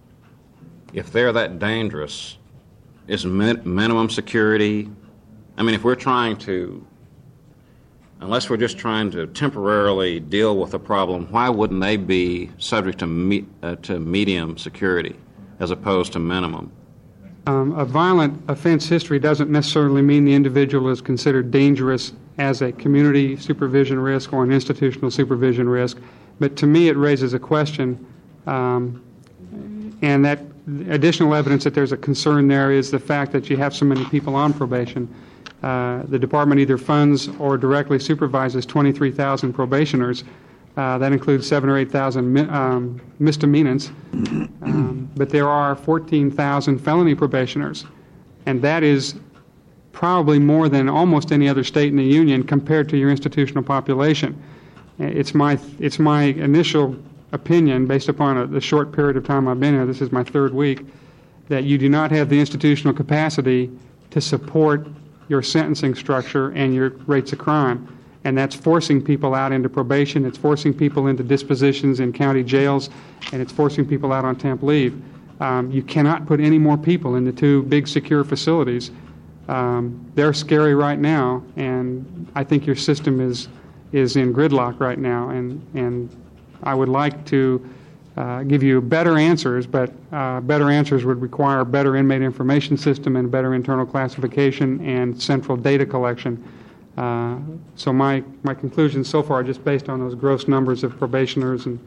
If they're that dangerous, is min- minimum security, I mean, if we're trying to, unless we're just trying to temporarily deal with a problem, why wouldn't they be subject to, me- uh, to medium security as opposed to minimum? Um, a violent offense history doesn't necessarily mean the individual is considered dangerous as a community supervision risk or an institutional supervision risk, but to me it raises a question, um, and that additional evidence that there's a concern there is the fact that you have so many people on probation. Uh, the department either funds or directly supervises twenty-three thousand probationers. Uh, that includes seven or eight thousand mi- um, misdemeanants, um, but there are fourteen thousand felony probationers, and that is probably more than almost any other state in the union compared to your institutional population. It's my it's my initial opinion, based upon a, the short period of time I've been here, this is my third week, that you do not have the institutional capacity to support your sentencing structure and your rates of crime. And that's forcing people out into probation, it's forcing people into dispositions in county jails, and it's forcing people out on temp leave. Um, you cannot put any more people into two big secure facilities. Um, they're scary right now, and I think your system is is in gridlock right now, and, and I would like to uh, give you better answers, but uh, better answers would require better inmate information system and better internal classification and central data collection. Uh, so my, my conclusions so far are just based on those gross numbers of probationers. And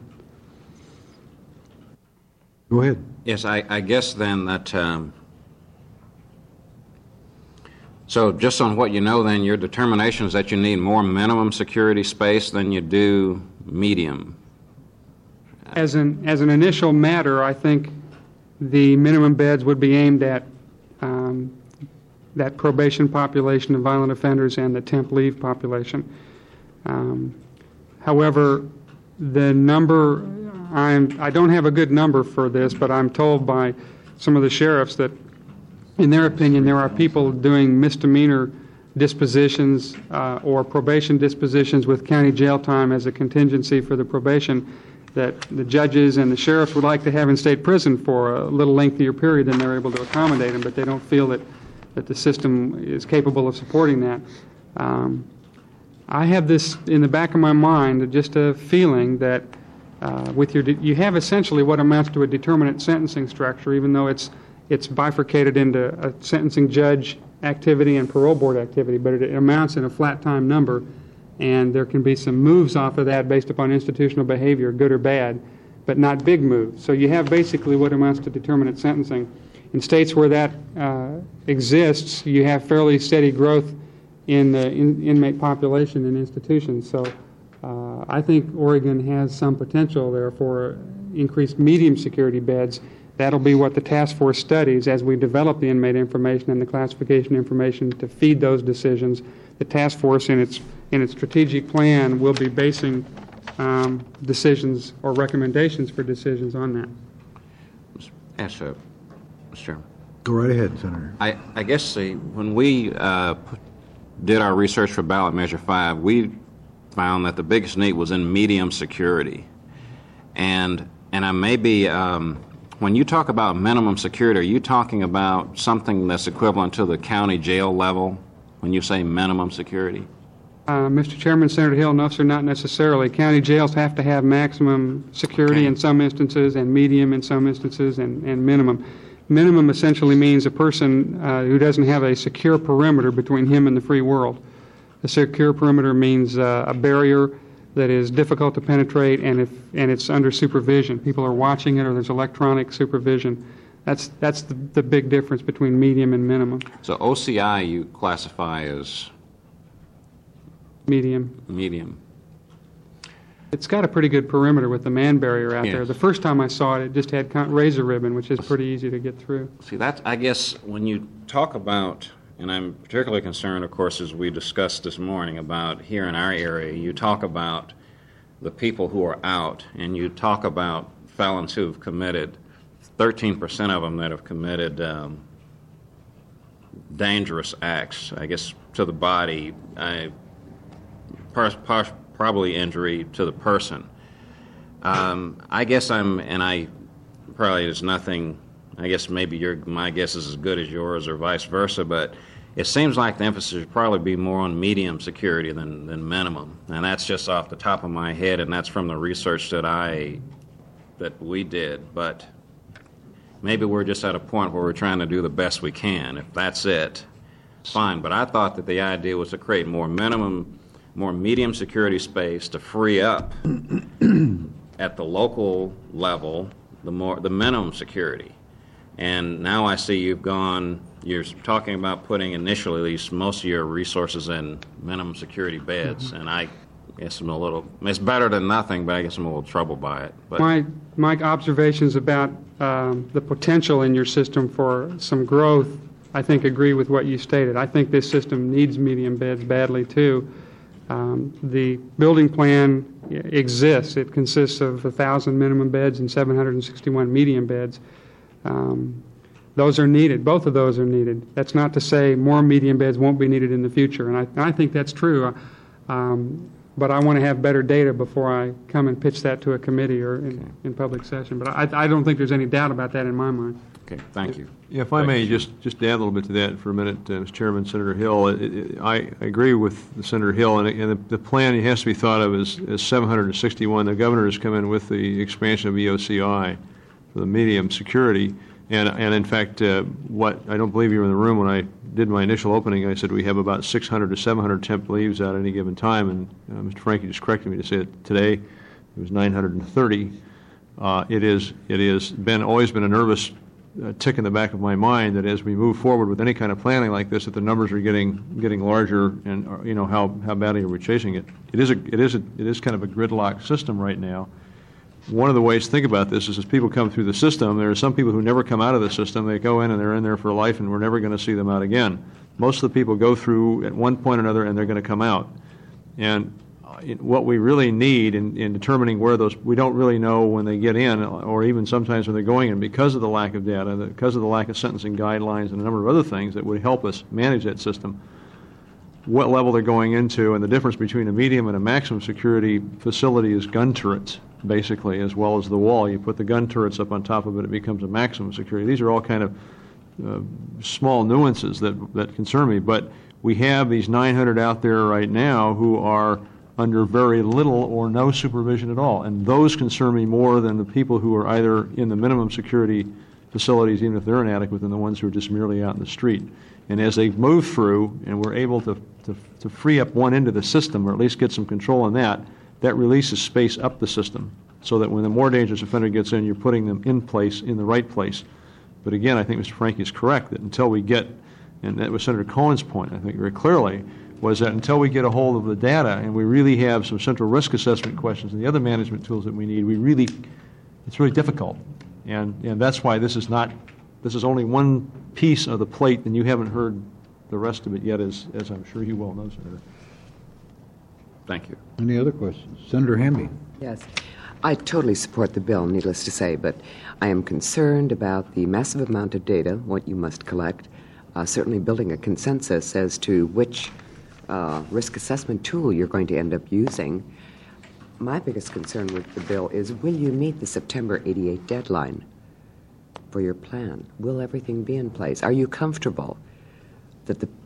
Go ahead. Yes, I, I guess then that, um, so just on what you know then, your determination is that you need more minimum security space than you do medium. As an, as an initial matter, I think the minimum beds would be aimed at um, that probation population of violent offenders and the temp leave population. Um, however, the number, I'm, I don't have a good number for this, but I'm told by some of the sheriffs that, in their opinion, there are people doing misdemeanor dispositions uh, or probation dispositions with county jail time as a contingency for the probation that the judges and the sheriffs would like to have in state prison for a little lengthier period than they're able to accommodate them, but they don't feel that, that the system is capable of supporting that. Um, I have this in the back of my mind, just a feeling that uh, with your, you have essentially what amounts to a determinate sentencing structure, even though it's it's bifurcated into a sentencing judge activity and parole board activity, but it, it amounts in a flat time number, and there can be some moves off of that based upon institutional behavior, good or bad, but not big moves. So you have basically what amounts to determinate sentencing. In states where that uh, exists, you have fairly steady growth in the in, inmate population in institutions. So uh, I think Oregon has some potential there for increased medium security beds. That'll be what the task force studies as we develop the inmate information and the classification information to feed those decisions. The task force in its in its strategic plan will be basing um, decisions or recommendations for decisions on that. Yes, sir. Mister Chairman. Go right ahead, Senator. I, I guess the, when we uh, put, did our research for ballot measure five, we found that the biggest need was in medium security. And and I may be, um, when you talk about minimum security, are you talking about something that's equivalent to the county jail level when you say minimum security? Uh, Mister Chairman, Senator Hill, no, sir, not necessarily. County jails have to have maximum security Okay. in some instances and medium in some instances and, and minimum. Minimum essentially means a person uh, who doesn't have a secure perimeter between him and the free world. A secure perimeter means uh, a barrier that is difficult to penetrate, and if and it's under supervision. People are watching it, or there's electronic supervision. That's that's the, the big difference between medium and minimum. So O C I you classify as Medium. medium. It's got a pretty good perimeter with the man barrier out there. Yes. The first time I saw it, it just had con- razor ribbon, which is pretty easy to get through. See, that's, I guess, when you talk about, and I'm particularly concerned, of course, as we discussed this morning about here in our area, you talk about the people who are out, and you talk about felons who have committed, thirteen percent of them that have committed um, dangerous acts, I guess, to the body, I, par- par- probably injury to the person. Um, I guess I'm, and I probably there's nothing, I guess maybe your my guess is as good as yours or vice versa, but it seems like the emphasis should probably be more on medium security than, than minimum. And that's just off the top of my head, and that's from the research that I, that we did. But maybe we're just at a point where we're trying to do the best we can. If that's it, fine. But I thought that the idea was to create more minimum, more medium security space to free up at the local level the more the minimum security. And now I see you've gone, you're talking about putting initially at least most of your resources in minimum security beds, and I guess I'm a little, it's better than nothing, but I guess I'm a little troubled by it. But My my observations about um, the potential in your system for some growth, I think, agree with what you stated. I think this system needs medium beds badly, too. Um, the building plan exists. It consists of one thousand minimum beds and seven hundred sixty-one medium beds. Um, those are needed. Both of those are needed. That's not to say more medium beds won't be needed in the future, and I, I think that's true. Um, but I want to have better data before I come and pitch that to a committee or in, okay. in public session. But I, I don't think there's any doubt about that in my mind. Okay, thank you. Yeah, if I may just, just add a little bit to that for a minute, uh, Mister Chairman, Senator Hill. It, it, I agree with Senator Hill, and, and the, the plan has to be thought of as, as seven hundred sixty-one. The governor has come in with the expansion of E O C I for the medium security. And, and in fact, uh, what I don't believe you were in the room when I did my initial opening. I said we have about six hundred to seven hundred temp leaves out at any given time, and uh, Mister Frankie just corrected me to say that today it was nine hundred thirty. Uh, it is it is been always been a nervous uh, tick in the back of my mind that as we move forward with any kind of planning like this, that the numbers are getting getting larger, and uh, you know how how badly are we chasing it? It is a it is a, it is kind of a gridlock system right now. one of the ways to think about this is as people come through the system, there are some people who never come out of the system. They go in and they're in there for life, and we're never going to see them out again. Most of the people go through at one point or another, and they're going to come out. And uh, it, what we really need in, in determining where those, we don't really know when they get in, or even sometimes when they're going in, because of the lack of data, because of the lack of sentencing guidelines and a number of other things that would help us manage that system, what level they're going into, and the difference between a medium and a maximum security facility is gun turrets, basically, as well as the wall. You put the gun turrets up on top of it, it becomes a maximum security. These are all kind of uh, small nuances that, that concern me, but we have these nine hundred out there right now who are under very little or no supervision at all, and those concern me more than the people who are either in the minimum security facilities, even if they're inadequate, than the ones who are just merely out in the street. And as they move through and we're able to, to, to free up one end of the system, or at least get some control on that, that releases space up the system, so that when the more dangerous offender gets in, you're putting them in place, in the right place. But again, I think Mister Franke is correct that until we get, and that was Senator Cohen's point, I think very clearly, was that until we get a hold of the data and we really have some central risk assessment questions and the other management tools that we need, we really, it's really difficult. And, and that's why this is not, this is only one piece of the plate, and you haven't heard the rest of it yet, as, as I'm sure you well know, Senator. Thank you. Any other questions? Senator Hamby. Yes. I totally support the bill, needless to say, but I am concerned about the massive amount of data, what you must collect, uh, certainly building a consensus as to which uh, risk assessment tool you're going to end up using. My biggest concern with the bill is, will you meet the September eighty-eight deadline for your plan? Will everything be in place? Are you comfortable that the...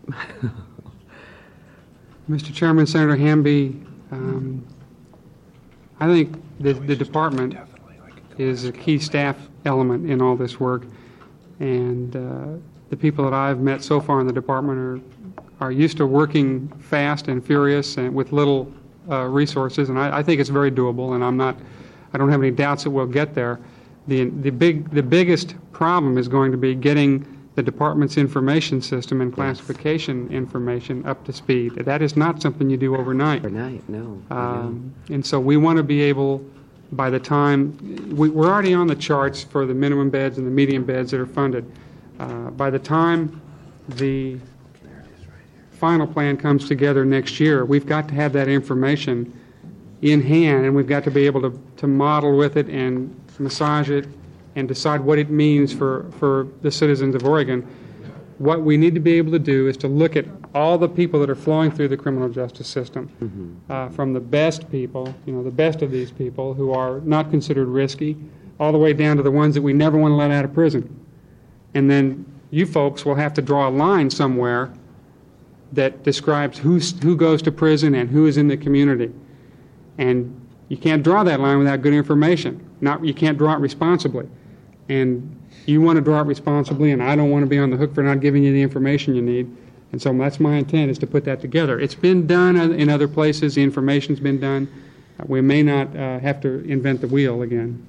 Mister Chairman, Senator Hamby, um, I think the, the department is a key staff element in all this work, and uh, the people that I've met so far in the department are are used to working fast and furious and with little uh, resources, and I, I think it's very doable, and I'm not, I don't have any doubts that we'll get there. The the big the biggest problem is going to be getting the department's information system and classification information up to speed. That is not something you do overnight. Overnight, no. Um, and so we want to be able, by the time, we, we're already on the charts for the minimum beds and the medium beds that are funded. Uh, by the time the final plan comes together next year, we've got to have that information in hand, and we've got to be able to, to model with it and massage it and decide what it means for, for the citizens of Oregon. What we need to be able to do is to look at all the people that are flowing through the criminal justice system, mm-hmm. uh, from the best people, you know, the best of these people who are not considered risky, all the way down to the ones that we never want to let out of prison. And then you folks will have to draw a line somewhere that describes who's, who goes to prison and who is in the community. And you can't draw that line without good information. Not, you can't draw it responsibly. And you want to draw it responsibly, and I don't want to be on the hook for not giving you the information you need. And so that's my intent, is to put that together. It's been done in other places. The information's been done. We may not uh, have to invent the wheel again.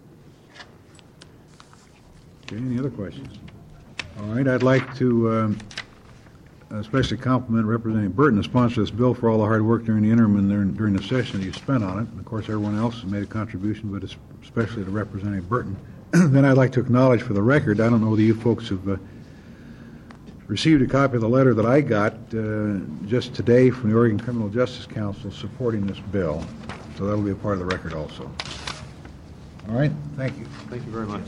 Okay, any other questions? All right, I'd like to um, especially compliment Representative Burton, the sponsor of this bill, for all the hard work during the interim and during, during the session that you spent on it. And of course, everyone else has made a contribution, but especially to Representative Burton. Then I'd like to acknowledge for the record, I don't know whether you folks have uh, received a copy of the letter that I got uh, just today from the Oregon Criminal Justice Council supporting this bill. So that'll be a part of the record also. All right, thank you. Thank you very much.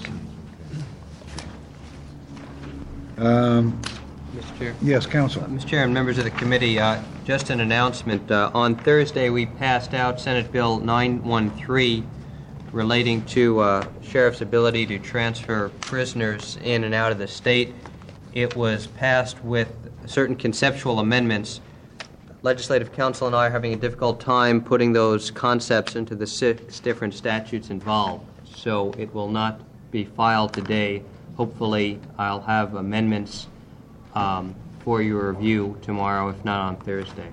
Um, Mister Chair. yes, Counsel. Uh, Mister Chair and members of the committee, uh, just an announcement. Uh, on Thursday, we passed out Senate Bill nine one three relating to uh, sheriff's ability to transfer prisoners in and out of the state. It was passed with certain conceptual amendments. Legislative Council and I are having a difficult time putting those concepts into the six different statutes involved, so it will not be filed today. Hopefully, I'll have amendments um, for your review tomorrow, if not on Thursday.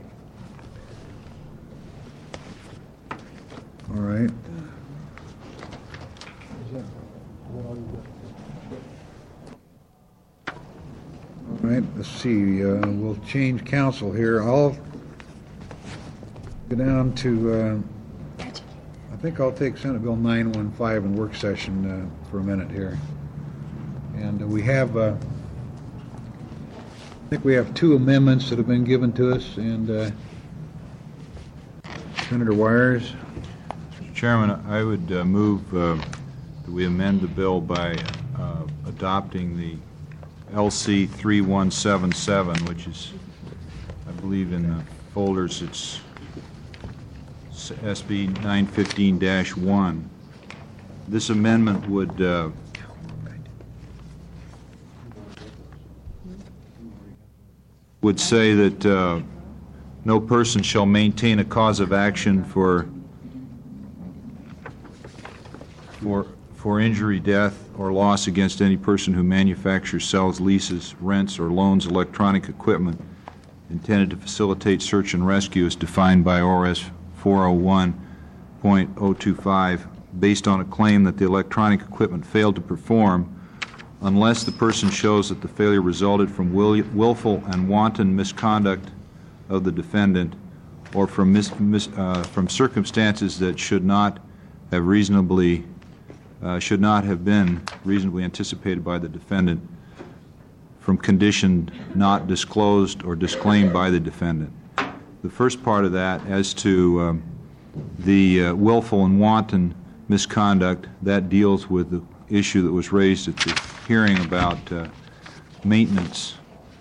All right. All right, let's see. Uh, we'll change counsel here. I'll go down to uh, think I'll take Senate Bill nine one five in work session uh, for a minute here. And uh, we have, uh, I think we have two amendments that have been given to us, and uh, Senator Wires. Mister Chairman, I would uh, move uh, that we amend the bill by uh, adopting the L C three one seven seven, which is, I believe in the folders, it's S B nine fifteen dash one. This amendment would uh, would say that uh, no person shall maintain a cause of action for for for injury, death, or loss against any person who manufactures, sells, leases, rents, or loans electronic equipment intended to facilitate search and rescue as defined by O R S four oh one point oh two five, based on a claim that the electronic equipment failed to perform, unless the person shows that the failure resulted from will, willful and wanton misconduct of the defendant, or from mis, mis, uh, from circumstances that should not have reasonably uh, should not have been reasonably anticipated by the defendant, from condition not disclosed or disclaimed by the defendant. The first part of that, as to um, the uh, willful and wanton misconduct, that deals with the issue that was raised at the hearing about uh, maintenance,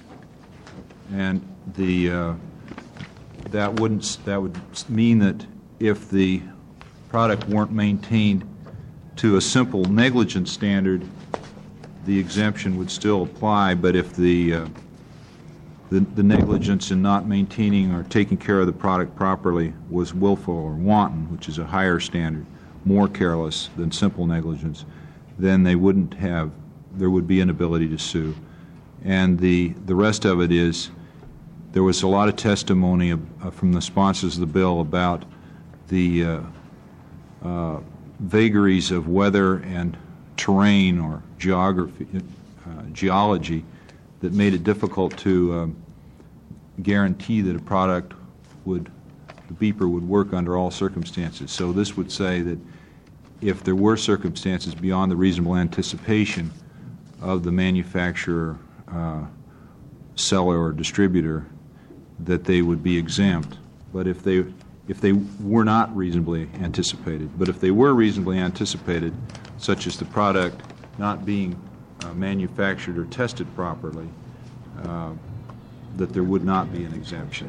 and the uh, that wouldn't that would mean that if the product weren't maintained to a simple negligence standard, the exemption would still apply. But if the uh, the, the negligence in not maintaining or taking care of the product properly was willful or wanton, which is a higher standard, more careless than simple negligence, then they wouldn't have, there would be an ability to sue. And the, the rest of it is, there was a lot of testimony of, uh, from the sponsors of the bill about the uh, uh, vagaries of weather and terrain or geography, uh, geology, that made it difficult to um, guarantee that a product would, the beeper would work under all circumstances. So this would say that if there were circumstances beyond the reasonable anticipation of the manufacturer, uh, seller, or distributor, that they would be exempt. But if they if they were not reasonably anticipated, but if they were reasonably anticipated, such as the product not being uh, manufactured or tested properly, uh, that there would not be an exemption.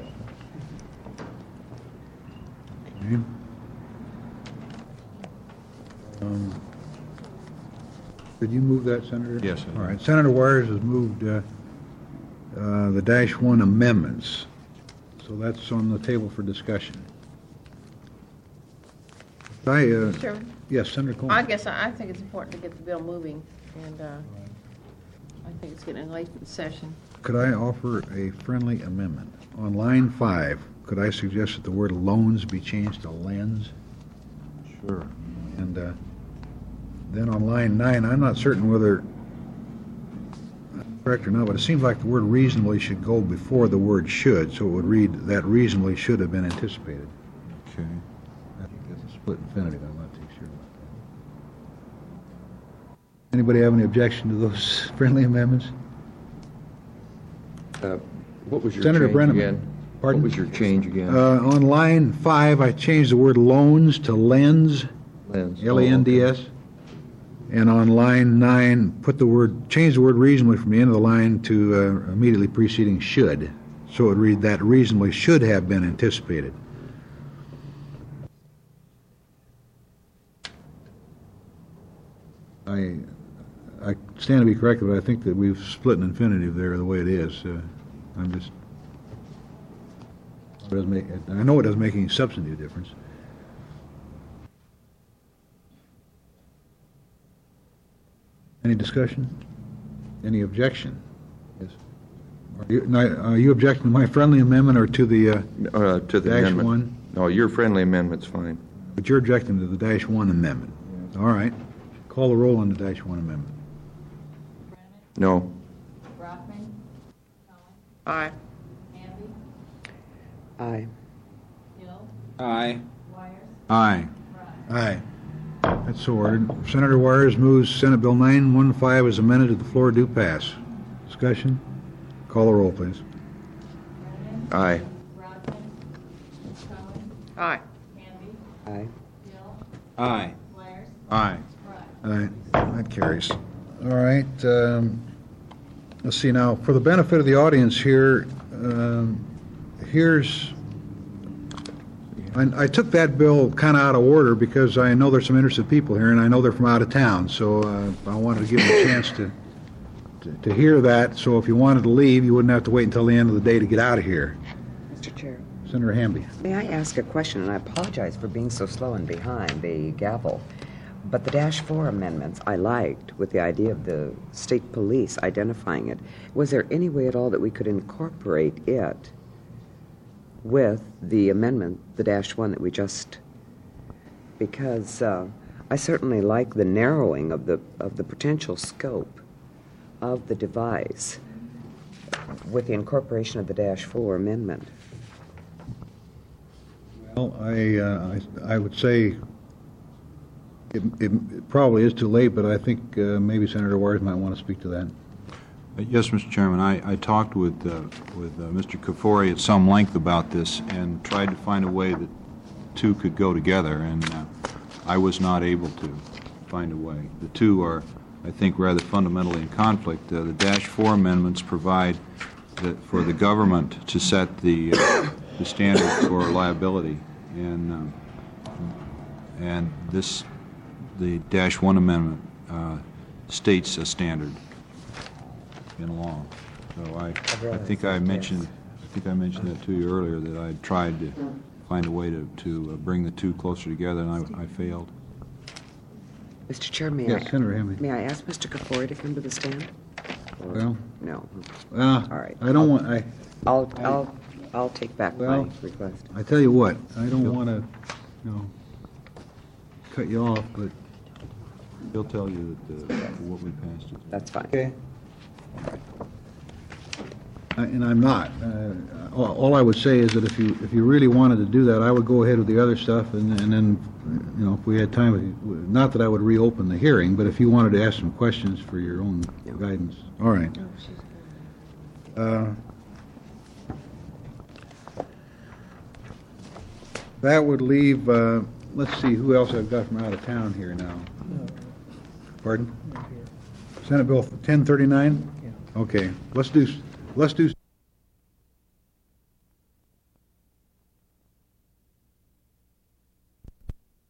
Okay. Um, Did you move that, Senator? Yes, I did. All right. Senator Wires has moved uh, uh, the dash one amendments. So that's on the table for discussion. I, uh, Mister Chairman, yes, Senator Coleman. I guess I I think it's important to get the bill moving, and uh, I think it's getting late in the session. Could I offer a friendly amendment? On line five, could I suggest that the word loans be changed to lends? Sure. And uh, then on line nine, I'm not certain whether I'm correct or not, but it seems like the word reasonably should go before the word should, so it would read that reasonably should have been anticipated. Okay. I think that's a split infinitive. I'm not too sure about that. Anybody have any objection to those friendly amendments? Uh, What was your Senator change Brenneman. again? Pardon? What was your change again? Uh, on line five, I changed the word loans to lends, Lens. L E N D S. Oh, okay. And on line nine, put the word, change the word reasonably from the end of the line to uh, immediately preceding should. So it would read that reasonably should have been anticipated. I I stand to be corrected, but I think that we've split an infinitive there the way it is. Uh, I'm just, it doesn't make, I know it doesn't make any substantive difference. Any discussion? Any objection? Yes. Are you, now, are you objecting to my friendly amendment or to the uh, Uh, To the dash amendment. one? No, your friendly amendment's fine. But you're objecting to the dash one amendment. All right. Call the roll on the dash one amendment. No. Brockman? Aye. Aye. Hill? Aye. Wires? Aye. Ryan? Aye. That's so ordered. Senator Wires moves Senate Bill nine one five as amended to the floor do pass. Discussion? Call the roll, please. Aye. Rodman? Cohen? Aye. Hamby? Aye. Hill? Aye. Myers? Aye. Frye? Aye, that carries. All right, um, let's see now, for the benefit of the audience here, um, here's, I, I took that bill kind of out of order because I know there's some interested people here, and I know they're from out of town, so uh, I wanted to give them a chance to, to, to hear that, so if you wanted to leave, you wouldn't have to wait until the end of the day to get out of here. Mister Chair, Senator Hamby. may I ask a question? And I apologize for being so slow and behind the gavel. But the Dash four amendments I liked, with the idea of the state police identifying it. Was there any way at all that we could incorporate it with the amendment, the Dash one that we just... Because uh, I certainly like the narrowing of the of the potential scope of the device with the incorporation of the Dash four amendment. Well, I, uh, I, I would say it, it probably is too late, but I think uh, maybe Senator Wires might want to speak to that. Uh, Yes, Mister Chairman, I, I talked with, uh, with uh, Mister Kafori at some length about this and tried to find a way that two could go together, and uh, I was not able to find a way. The two are, I think, rather fundamentally in conflict. Uh, the Dash four amendments provide that for the government to set the, uh, the standard for liability, and, um, and this, the Dash one amendment uh, states a standard in law. So I, I think I mentioned, I think I mentioned that to you earlier, that I tried to find a way to, to uh, bring the two closer together, and I, I failed. Mister Chair, may Yes, I... Senator Hamby. May I ask Mister Kafori to come to the stand? Or- Well, No. well, All right. I don't want, I, I'll, I'll, I'll take back my Well- request. I tell you what, I don't want to, you know, cut you off, but He'll tell you that uh, what we passed is. That's fine. okay. I- And I'm not. Uh, All all I would say is that if you, if you really wanted to do that, I would go ahead with the other stuff, and and then, you know, if we had time, not that I would reopen the hearing, but if you wanted to ask some questions for your own guidance. All right. Uh, That would leave, uh, let's see, who else I've got from out of town here now? Pardon? Senate Bill ten thirty-nine? Okay, let's do, let's do